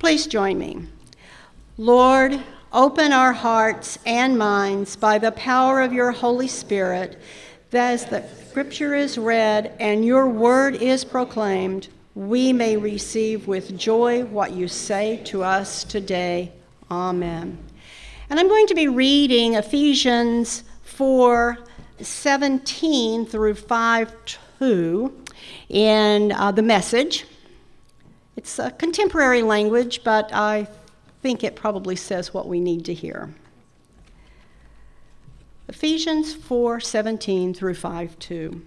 Please join me. Lord, open our hearts and minds by the power of your Holy Spirit, that as the Scripture is read and your word is proclaimed, we may receive with joy what you say to us today. Amen. And I'm going to be reading Ephesians 4:17 through 5:2 in the Message. It's a contemporary language, but I think it probably says what we need to hear. Ephesians 4:17 through 5:2.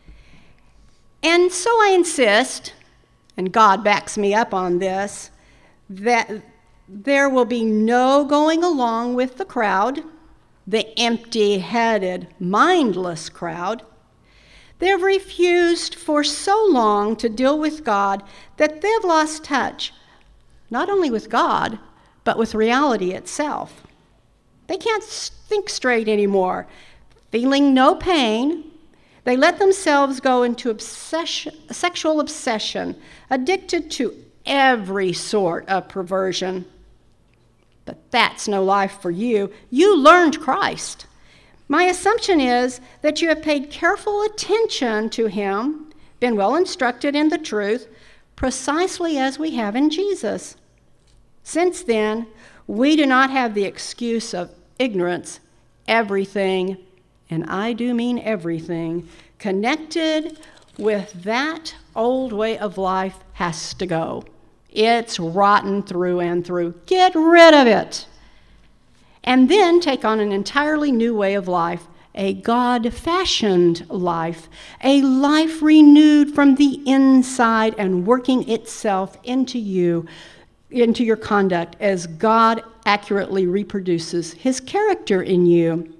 And so I insist, and God backs me up on this, that there will be no going along with the crowd, the empty-headed, mindless crowd. They've refused for so long to deal with God that they've lost touch, not only with God, but with reality itself. They can't think straight anymore. Feeling no pain, they let themselves go into sexual obsession, addicted to every sort of perversion. But that's no life for you. You learned Christ. My assumption is that you have paid careful attention to him, been well instructed in the truth, precisely as we have in Jesus. Since then, we do not have the excuse of ignorance. Everything, and I do mean everything, connected with that old way of life has to go. It's rotten through and through. Get rid of it. And then take on an entirely new way of life, a God-fashioned life, a life renewed from the inside and working itself into you, into your conduct as God accurately reproduces his character in you.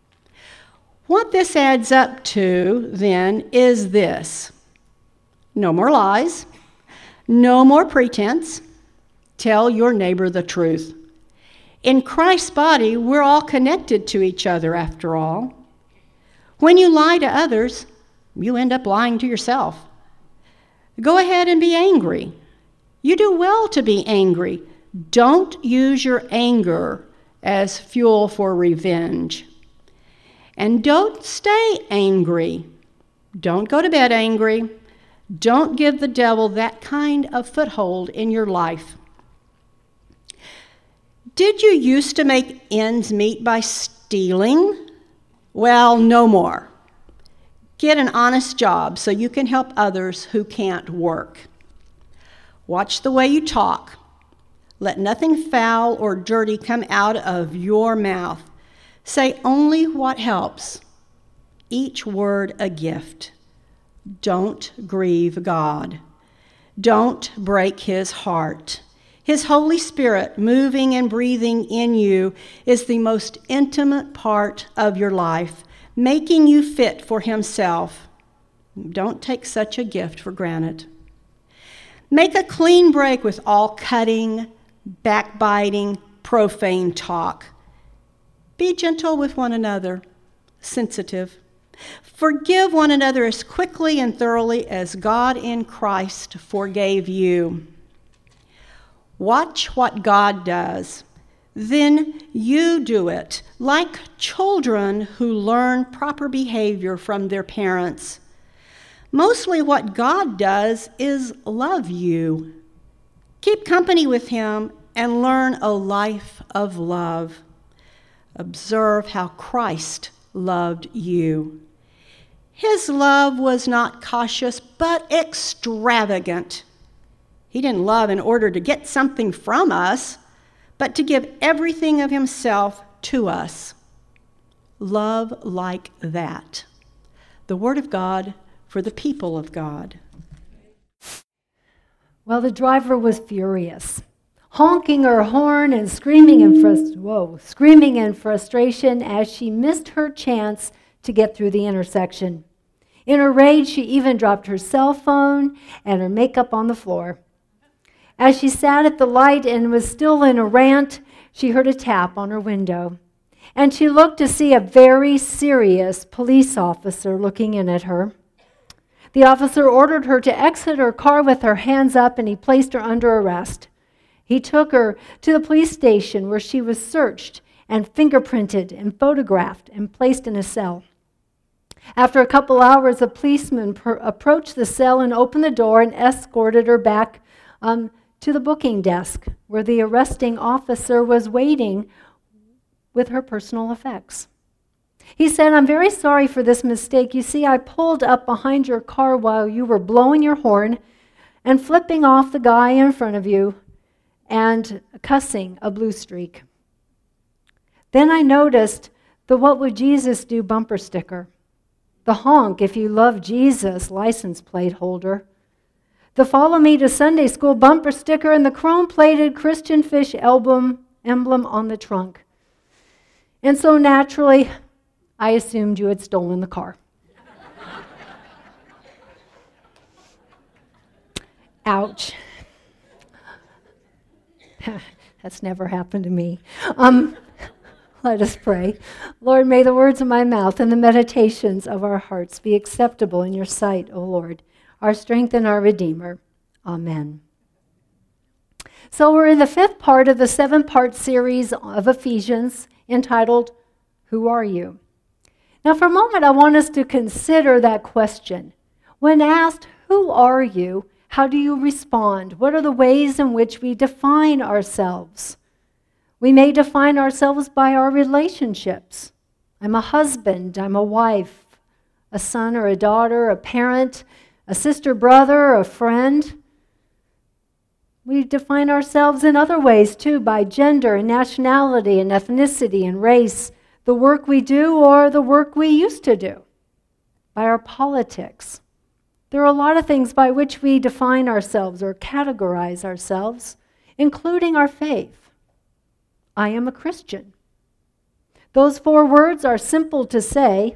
What this adds up to, then, is this. No more lies. No more pretense. Tell your neighbor the truth. In Christ's body, we're all connected to each other, after all. When you lie to others, you end up lying to yourself. Go ahead and be angry. You do well to be angry. Don't use your anger as fuel for revenge. And don't stay angry. Don't go to bed angry. Don't give the devil that kind of foothold in your life. Did you used to make ends meet by stealing? Well, no more. Get an honest job so you can help others who can't work. Watch the way you talk. Let nothing foul or dirty come out of your mouth. Say only what helps. Each word a gift. Don't grieve God. Don't break his heart. His Holy Spirit moving and breathing in you is the most intimate part of your life, making you fit for himself. Don't take such a gift for granted. Make a clean break with all cutting, backbiting, profane talk. Be gentle with one another, sensitive. Forgive one another as quickly and thoroughly as God in Christ forgave you. Watch what God does. Then you do it, like children who learn proper behavior from their parents. Mostly what God does is love you. Keep company with him and learn a life of love. Observe how Christ loved you. His love was not cautious, but extravagant. He didn't love in order to get something from us, but to give everything of himself to us. Love like that. The Word of God for the people of God. Well, the driver was furious, honking her horn and screaming in frustration as she missed her chance to get through the intersection. In her rage, she even dropped her cell phone and her makeup on the floor. As she sat at the light and was still in a rant, she heard a tap on her window. And she looked to see a very serious police officer looking in at her. The officer ordered her to exit her car with her hands up, and he placed her under arrest. He took her to the police station where she was searched and fingerprinted and photographed and placed in a cell. After a couple hours, a policeman approached the cell and opened the door and escorted her back to the booking desk where the arresting officer was waiting with her personal effects. He said, "I'm very sorry for this mistake. You see, I pulled up behind your car while you were blowing your horn and flipping off the guy in front of you and cussing a blue streak. Then I noticed the 'What Would Jesus Do' bumper sticker, the 'Honk If You Love Jesus' license plate holder, the 'Follow Me to Sunday School' bumper sticker, and the chrome-plated Christian Fish emblem on the trunk. And so naturally, I assumed you had stolen the car." Ouch. That's never happened to me. Let us pray. Lord, may the words of my mouth and the meditations of our hearts be acceptable in your sight, O Lord, our strength and our Redeemer. Amen. So we're in the 5th part of the 7-part series of Ephesians entitled, Who Are You? Now for a moment, I want us to consider that question. When asked, who are you? How do you respond? What are the ways in which we define ourselves? We may define ourselves by our relationships. I'm a husband, I'm a wife, a son or a daughter, a parent, a sister, brother, a friend. We define ourselves in other ways too, by gender and nationality and ethnicity and race, the work we do or the work we used to do, by our politics. There are a lot of things by which we define ourselves or categorize ourselves, including our faith. I am a Christian. Those 4 words are simple to say,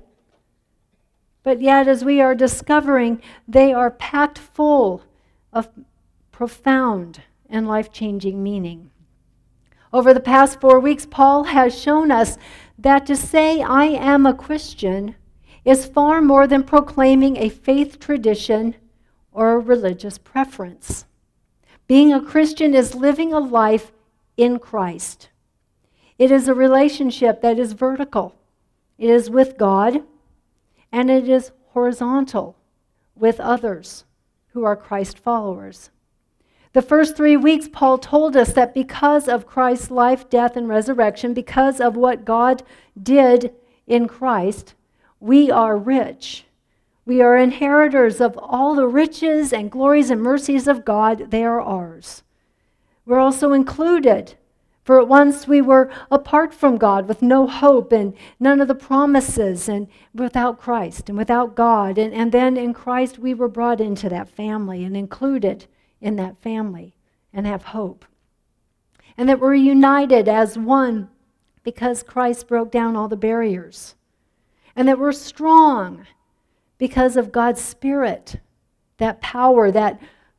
but yet as we are discovering, they are packed full of profound and life-changing meaning. Over the past 4 weeks, Paul has shown us that to say I am a Christian is far more than proclaiming a faith tradition or a religious preference. Being a Christian is living a life in Christ. It is a relationship that is vertical. It is with God, and it is horizontal with others who are Christ followers. The first 3 weeks, Paul told us that because of Christ's life, death, and resurrection, because of what God did in Christ, we are rich. We are inheritors of all the riches and glories and mercies of God. They are ours. We're also included. For at once we were apart from God with no hope and none of the promises, and without Christ and without God. And then in Christ we were brought into that family and included in that family and have hope. And that we're united as one because Christ broke down all the barriers. And that we're strong because of God's Spirit, that power, that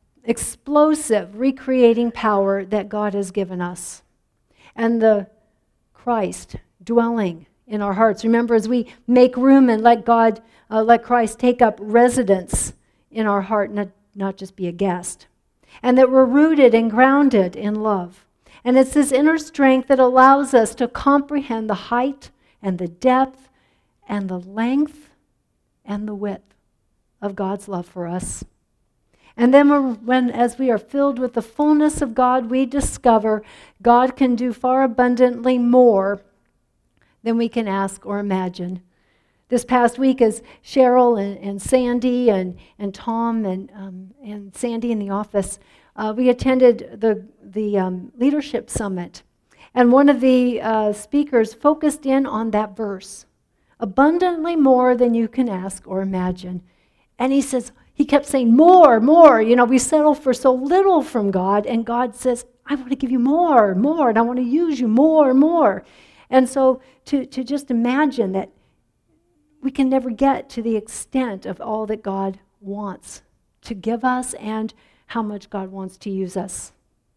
explosive, recreating power that God has given us. And the Christ dwelling in our hearts. Remember, as we make room and let Christ take up residence in our heart, not just be a guest. And that we're rooted and grounded in love. And it's this inner strength that allows us to comprehend the height and the depth and the length and the width of God's love for us. And then as we are filled with the fullness of God, we discover God can do far abundantly more than we can ask or imagine. This past week, as Cheryl and Sandy and Tom and Sandy in the office, we attended the Leadership Summit. And one of the speakers focused in on that verse, abundantly more than you can ask or imagine. And he kept saying, more. We settle for so little from God, and God says, I want to give you more, and I want to use you more. And so to just imagine that we can never get to the extent of all that God wants to give us and how much God wants to use us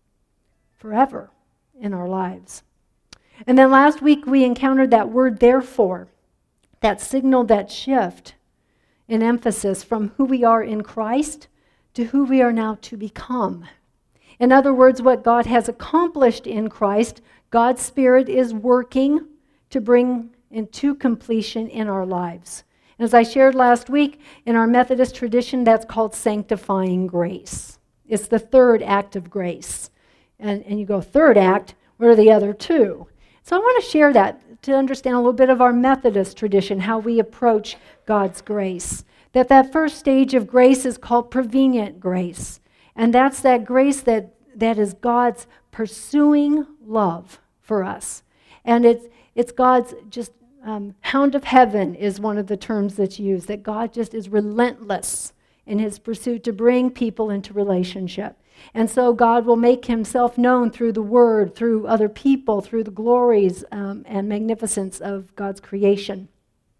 forever in our lives. And then last week we encountered that word therefore, that signaled that shift in emphasis from who we are in Christ to who we are now to become. In other words, what God has accomplished in Christ, God's Spirit is working to bring into completion in our lives. And as I shared last week, in our Methodist tradition, that's called sanctifying grace. It's the third act of grace. And you go, third act, what are the other two? So I want to share that to understand a little bit of our Methodist tradition, how we approach God's grace. That first stage of grace is called prevenient grace. And that's that grace that is God's pursuing love for us. And it's God's just hound of heaven is one of the terms that's used, that God just is relentless in his pursuit to bring people into relationship. And so God will make himself known through the word, through other people, through the glories and magnificence of God's creation.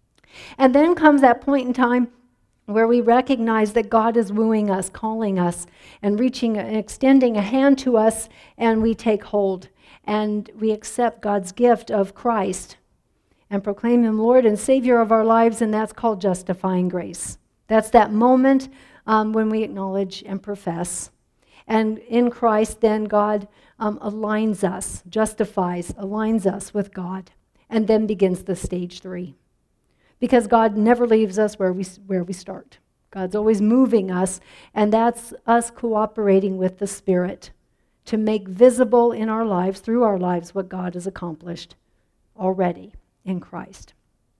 And then comes that point in time where we recognize that God is wooing us, calling us, and extending a hand to us, and we take hold. And we accept God's gift of Christ and proclaim him Lord and Savior of our lives, and that's called justifying grace. That's that moment when we acknowledge and profess. And in Christ, then God aligns us, justifies, aligns us with God, and then begins the stage 3. Because God never leaves us where we start. God's always moving us, and that's us cooperating with the Spirit to make visible in our lives, through our lives, what God has accomplished already in Christ.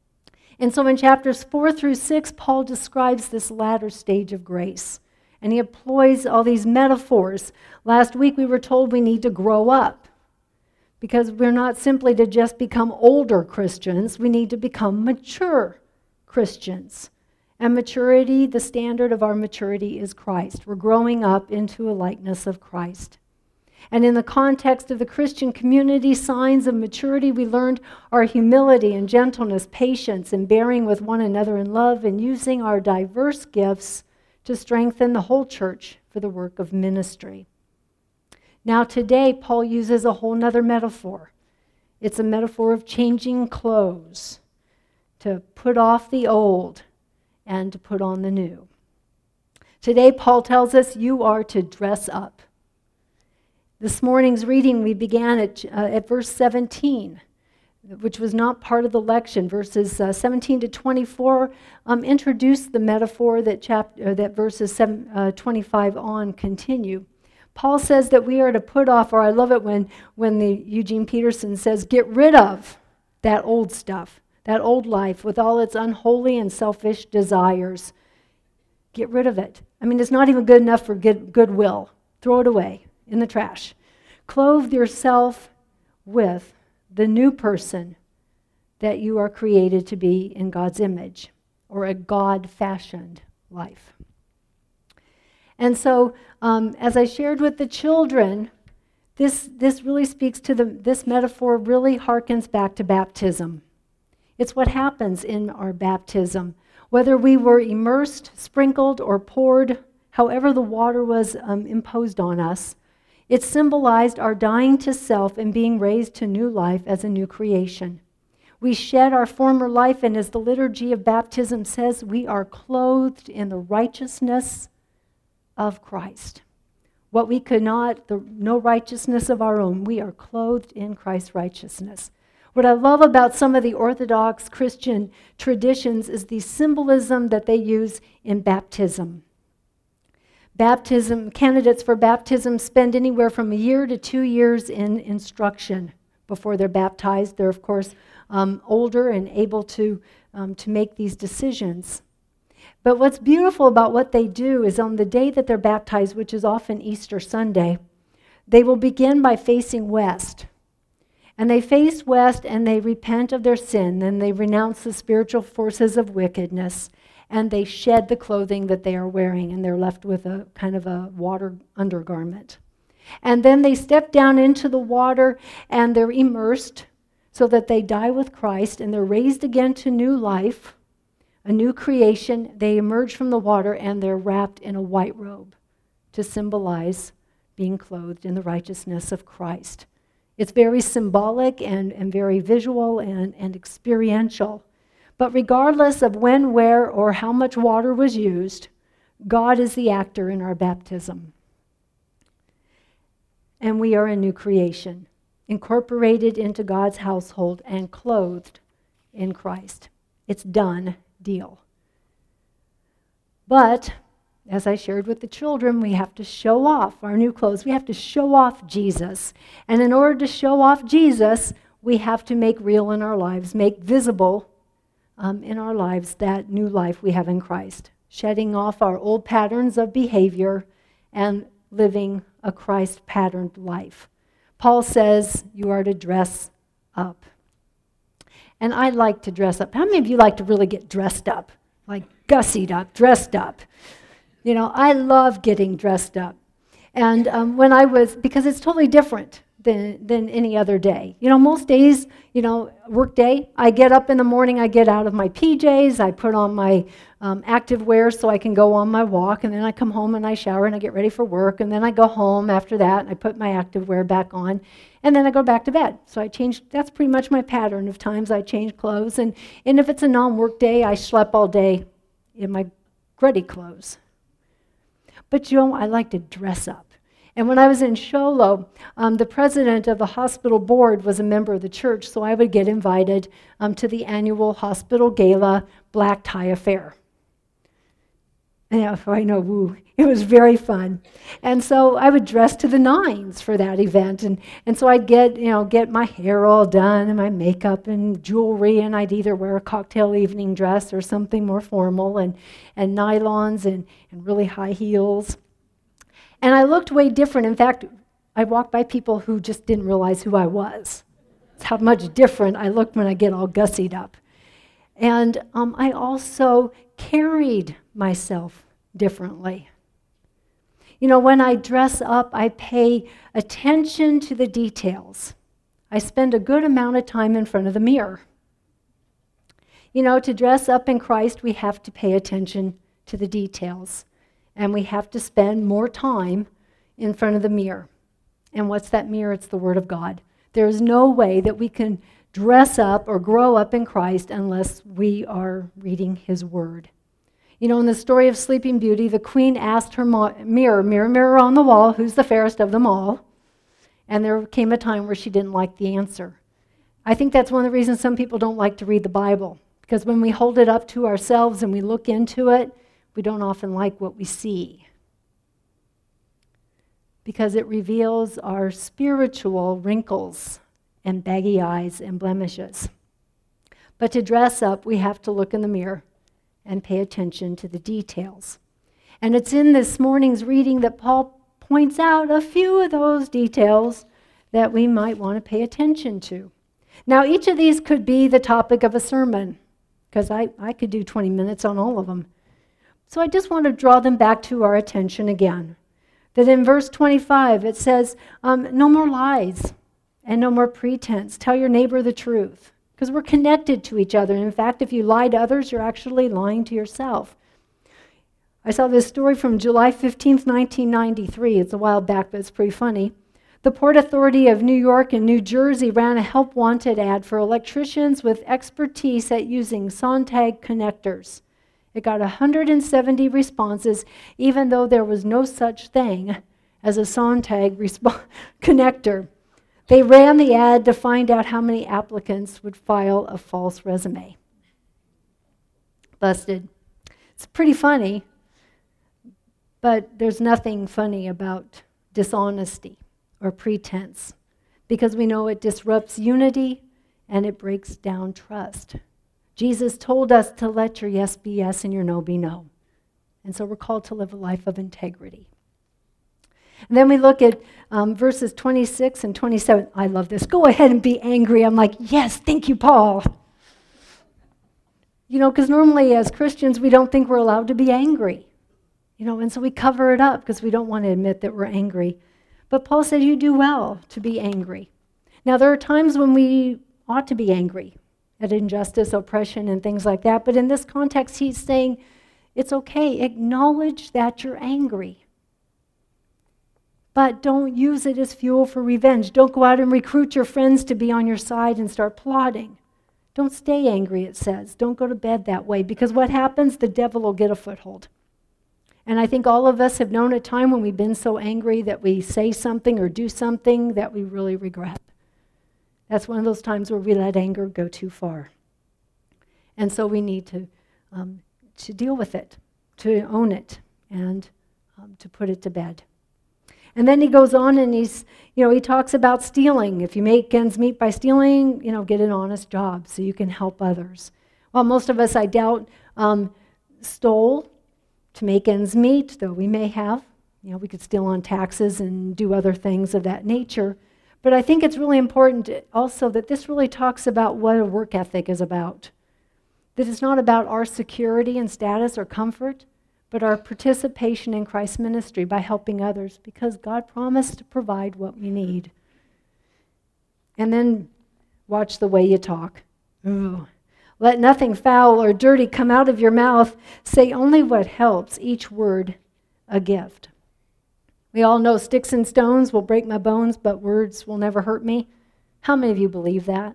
And so in chapters 4 through 6, Paul describes this latter stage of grace. And he employs all these metaphors. Last week we were told we need to grow up, because we're not simply to just become older Christians, we need to become mature Christians. And maturity, the standard of our maturity is Christ. We're growing up into a likeness of Christ. And in the context of the Christian community, signs of maturity we learned are humility and gentleness, patience, and bearing with one another in love, and using our diverse gifts to strengthen the whole church for the work of ministry. Now today, Paul uses a whole nother metaphor. It's a metaphor of changing clothes, to put off the old and to put on the new. Today, Paul tells us you are to dress up. This morning's reading, we began at verse 17, which was not part of the lection. Verses 17 to 24 introduce the metaphor that verses 25 on continue. Paul says that we are to put off, or I love it when the Eugene Peterson says, get rid of that old stuff, that old life with all its unholy and selfish desires. Get rid of it. I mean, it's not even good enough for goodwill. Throw it away in the trash. Clothe yourself with the new person that you are created to be in God's image, or a God-fashioned life. And so, as I shared with the children, this really speaks to this metaphor really harkens back to baptism. It's what happens in our baptism. Whether we were immersed, sprinkled, or poured, however the water was imposed on us, it symbolized our dying to self and being raised to new life as a new creation. We shed our former life, and as the liturgy of baptism says, we are clothed in the righteousness of Christ. What we could not, no righteousness of our own, we are clothed in Christ's righteousness. What I love about some of the Orthodox Christian traditions is the symbolism that they use in baptism. Candidates for baptism spend anywhere from a year to 2 years in instruction before they're baptized. They're, of course, older and able to make these decisions. But what's beautiful about what they do is on the day that they're baptized, which is often Easter Sunday, they will begin by facing west. And they face west and they repent of their sin, and they renounce the spiritual forces of wickedness, and they shed the clothing that they are wearing, and they're left with a kind of a water undergarment. And then they step down into the water and they're immersed so that they die with Christ, and they're raised again to new life, a new creation. They emerge from the water and they're wrapped in a white robe to symbolize being clothed in the righteousness of Christ. It's very symbolic and very visual and experiential. But regardless of when, where, or how much water was used, God is the actor in our baptism. and we are a new creation, incorporated into God's household and clothed in Christ. It's done deal. But, as I shared with the children, we have to show off our new clothes. We have to show off Jesus. And in order to show off Jesus, we have to make real in our lives, make visible in our lives that new life we have in Christ, shedding off our old patterns of behavior and living a Christ-patterned life. Paul says you are to dress up. And I like to dress up. How many of you like to really get dressed up? Like gussied up, dressed up. You know, I love getting dressed up. And because it's totally different than any other day. You know, most days, work day, I get up in the morning, I get out of my PJs, I put on my active wear so I can go on my walk, and then I come home and I shower and I get ready for work, and then I go home after that and I put my active wear back on, and then I go back to bed. So that's pretty much my pattern of times I change clothes, and if it's a non-work day, I schlep all day in my gruddy clothes. But I like to dress up. And when I was in Show Low, the president of the hospital board was a member of the church, so I would get invited to the annual hospital gala black tie affair. And I know, woo, it was very fun. And so I would dress to the nines for that event. And so I'd get my hair all done and my makeup and jewelry, and I'd either wear a cocktail evening dress or something more formal, and nylons and really high heels. And I looked way different. In fact, I walked by people who just didn't realize who I was. It's how much different I looked when I get all gussied up. And I also carried myself differently. When I dress up, I pay attention to the details. I spend a good amount of time in front of the mirror. To dress up in Christ, we have to pay attention to the details. And we have to spend more time in front of the mirror. And what's that mirror? It's the Word of God. There is no way that we can dress up or grow up in Christ unless we are reading His Word. In the story of Sleeping Beauty, the queen asked her mirror, mirror on the wall, who's the fairest of them all? And there came a time where she didn't like the answer. I think that's one of the reasons some people don't like to read the Bible. Because when we hold it up to ourselves and we look into it, we don't often like what we see, because it reveals our spiritual wrinkles and baggy eyes and blemishes. But to dress up, we have to look in the mirror and pay attention to the details. And it's in this morning's reading that Paul points out a few of those details that we might want to pay attention to. Now, each of these could be the topic of a sermon, because I could do 20 minutes on all of them. So I just want to draw them back to our attention again. That in verse 25 it says, no more lies and no more pretense. Tell your neighbor the truth. Because we're connected to each other. And in fact, if you lie to others, you're actually lying to yourself. I saw this story from July 15th, 1993. It's a while back, but it's pretty funny. The Port Authority of New York and New Jersey ran a help wanted ad for electricians with expertise at using Sontag connectors. It got 170 responses, even though there was no such thing as a Sontag connector. They ran the ad to find out how many applicants would file a false resume. Busted. It's pretty funny, but there's nothing funny about dishonesty or pretense, because we know it disrupts unity and it breaks down trust. Jesus told us to let your yes be yes and your no be no. And so we're called to live a life of integrity. And then we look at verses 26 and 27. I love this. Go ahead and be angry. I'm like, yes, thank you, Paul. Because normally as Christians, we don't think we're allowed to be angry. And so we cover it up because we don't want to admit that we're angry. But Paul said you do well to be angry. Now, there are times when we ought to be angry at injustice, oppression, and things like that. But in this context, he's saying, it's okay. Acknowledge that you're angry. But don't use it as fuel for revenge. Don't go out and recruit your friends to be on your side and start plotting. Don't stay angry, it says. Don't go to bed that way. Because what happens? The devil will get a foothold. And I think all of us have known a time when we've been so angry that we say something or do something that we really regret. That's one of those times where we let anger go too far. And so we need to deal with it, to own it, and to put it to bed. And then he goes on and he talks about stealing. If you make ends meet by stealing, get an honest job so you can help others. Well, most of us, I doubt, stole to make ends meet, though we may have. We could steal on taxes and do other things of that nature. But I think it's really important also that this really talks about what a work ethic is about. That it's not about our security and status or comfort, but our participation in Christ's ministry by helping others, because God promised to provide what we need. And then watch the way you talk. Ooh. Let nothing foul or dirty come out of your mouth. Say only what helps, each word a gift. We all know sticks and stones will break my bones, but words will never hurt me. How many of you believe that?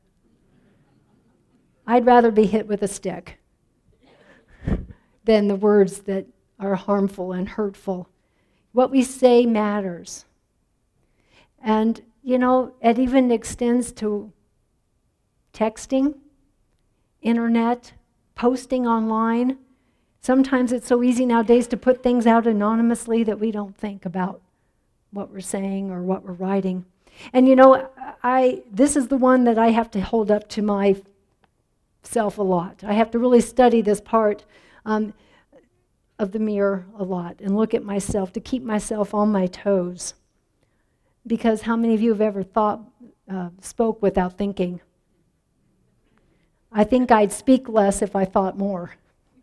I'd rather be hit with a stick than the words that are harmful and hurtful. What we say matters. And, it even extends to texting, internet, posting online. Sometimes it's so easy nowadays to put things out anonymously that we don't think about what we're saying or what we're writing. And this is the one that I have to hold up to myself a lot. I have to really study this part of the mirror a lot and look at myself to keep myself on my toes. Because how many of you have ever spoke without thinking? I think I'd speak less if I thought more.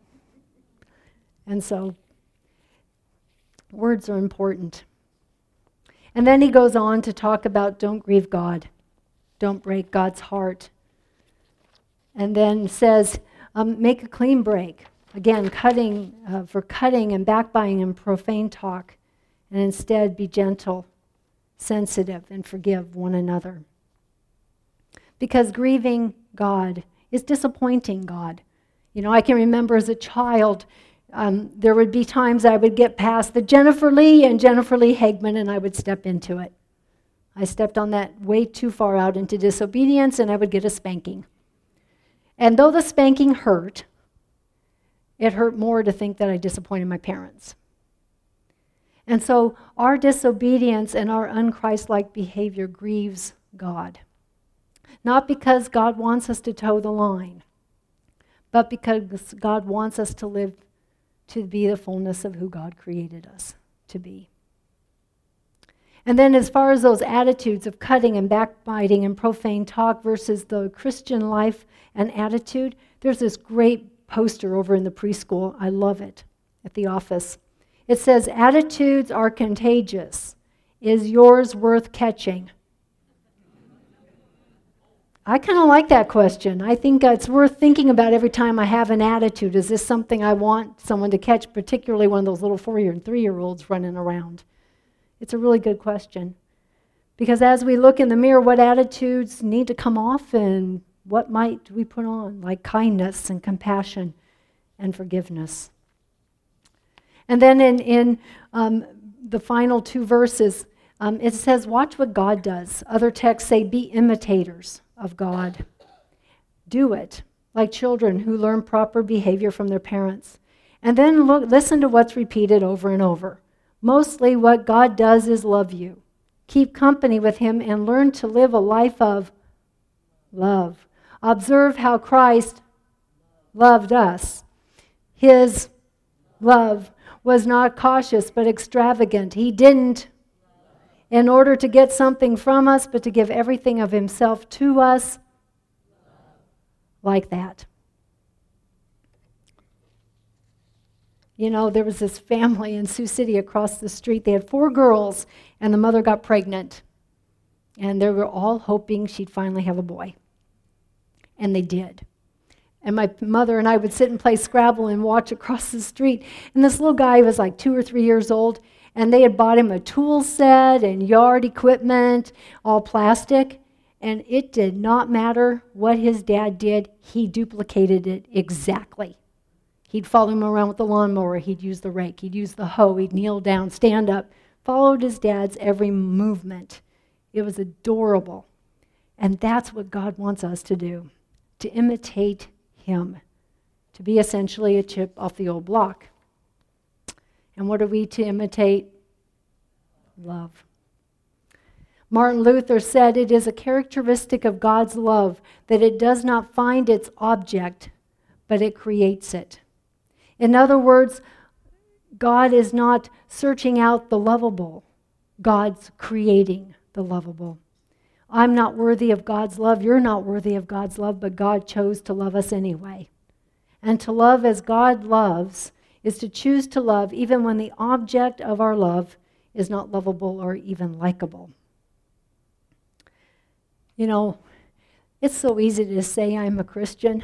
And so, words are important. And then he goes on to talk about don't grieve God. Don't break God's heart. And then says, make a clean break. Again, for cutting and backbiting and profane talk. And instead be gentle, sensitive, and forgive one another. Because grieving God is disappointing God. I can remember as a child, there would be times I would get past the Jennifer Lee and Jennifer Lee Hagman, and I would step into it. I stepped on that way too far out into disobedience, and I would get a spanking. And though the spanking hurt, it hurt more to think that I disappointed my parents. And so our disobedience and our un-Christ-like behavior grieves God. Not because God wants us to toe the line, but because God wants us to live to be the fullness of who God created us to be. And then as far as those attitudes of cutting and backbiting and profane talk versus the Christian life and attitude, there's this great poster over in the preschool. I love it, at the office. It says, attitudes are contagious. Is yours worth catching? I kind of like that question. I think it's worth thinking about every time I have an attitude. Is this something I want someone to catch, particularly one of those little 4-year and 3-year-olds running around? It's a really good question. Because as we look in the mirror, what attitudes need to come off and what might we put on, like kindness and compassion and forgiveness. And then in the final 2 verses, it says, watch what God does. Other texts say, be imitators of God. Do it, like children who learn proper behavior from their parents. And then listen to what's repeated over and over. Mostly what God does is love you. Keep company with him and learn to live a life of love. Observe how Christ loved us. His love was not cautious but extravagant. He didn't in order to get something from us, but to give everything of himself to us like that. There was this family in Sioux City across the street. They had 4 girls, and the mother got pregnant. And they were all hoping she'd finally have a boy. And they did. And my mother and I would sit and play Scrabble and watch across the street. And this little guy was like 2 or 3 years old, and they had bought him a tool set and yard equipment, all plastic. And it did not matter what his dad did. He duplicated it exactly. He'd follow him around with the lawnmower. He'd use the rake. He'd use the hoe. He'd kneel down, stand up, followed his dad's every movement. It was adorable. And that's what God wants us to do, to imitate him, to be essentially a chip off the old block. And what are we to imitate? Love. Martin Luther said it is a characteristic of God's love that it does not find its object, but it creates it. In other words, God is not searching out the lovable. God's creating the lovable. I'm not worthy of God's love. You're not worthy of God's love, but God chose to love us anyway. And to love as God loves is to choose to love even when the object of our love is not lovable or even likable. You know, it's so easy to say I'm a Christian.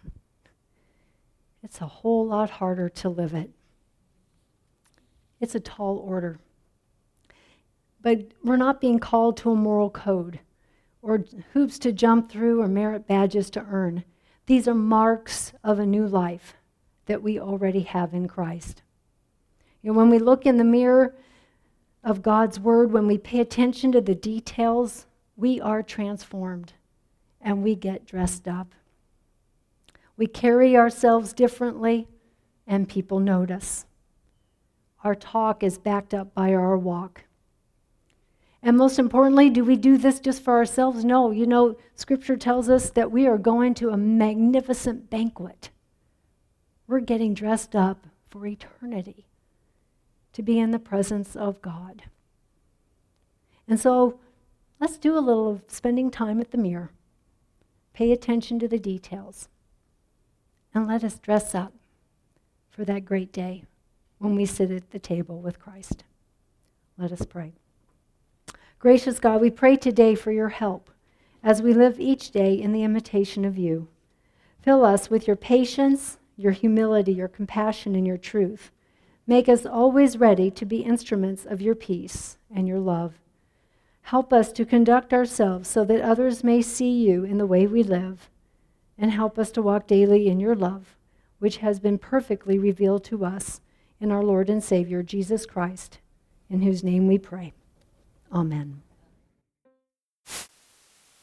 It's a whole lot harder to live it. It's a tall order. But we're not being called to a moral code or hoops to jump through or merit badges to earn. These are marks of a new life that we already have in Christ. You know, when we look in the mirror of God's Word, when we pay attention to the details, we are transformed and we get dressed up. We carry ourselves differently and people notice. Our talk is backed up by our walk. And most importantly, do we do this just for ourselves? No. You know, Scripture tells us that we are going to a magnificent banquet. We're getting dressed up for eternity to be in the presence of God. And so let's do a little of spending time at the mirror. Pay attention to the details. And let us dress up for that great day when we sit at the table with Christ. Let us pray. Gracious God, we pray today for your help as we live each day in the imitation of you. Fill us with your patience, your humility, your compassion, and your truth. Make us always ready to be instruments of your peace and your love. Help us to conduct ourselves so that others may see you in the way we live, and help us to walk daily in your love, which has been perfectly revealed to us in our Lord and Savior, Jesus Christ, in whose name we pray. Amen.